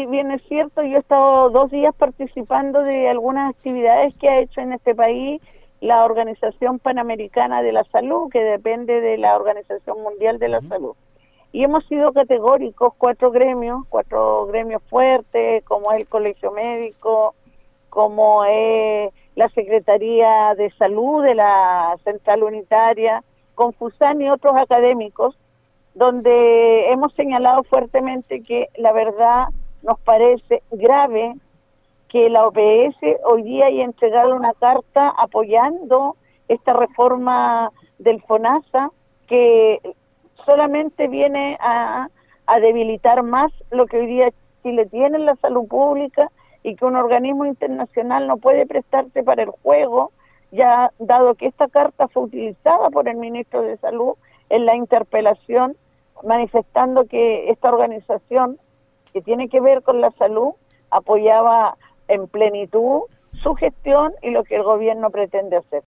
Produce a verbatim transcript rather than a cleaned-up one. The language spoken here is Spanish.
si bien es cierto, yo he estado dos días participando de algunas actividades que ha hecho en este país la Organización Panamericana de la Salud, que depende de la Organización Mundial de la Uh-huh. Salud. Y hemos sido categóricos, cuatro gremios, cuatro gremios fuertes, como es el Colegio Médico, como es la Secretaría de Salud de la Central Unitaria, Confusan y otros académicos, donde hemos señalado fuertemente que la verdad nos parece grave que la O P S hoy día haya entregado una carta apoyando esta reforma del FONASA, que solamente viene a, a debilitar más lo que hoy día Chile tiene en la salud pública, y que un organismo internacional no puede prestarse para el juego, ya dado que esta carta fue utilizada por el ministro de Salud en la interpelación, manifestando que esta organización que tiene que ver con la salud apoyaba en plenitud su gestión y lo que el gobierno pretende hacer.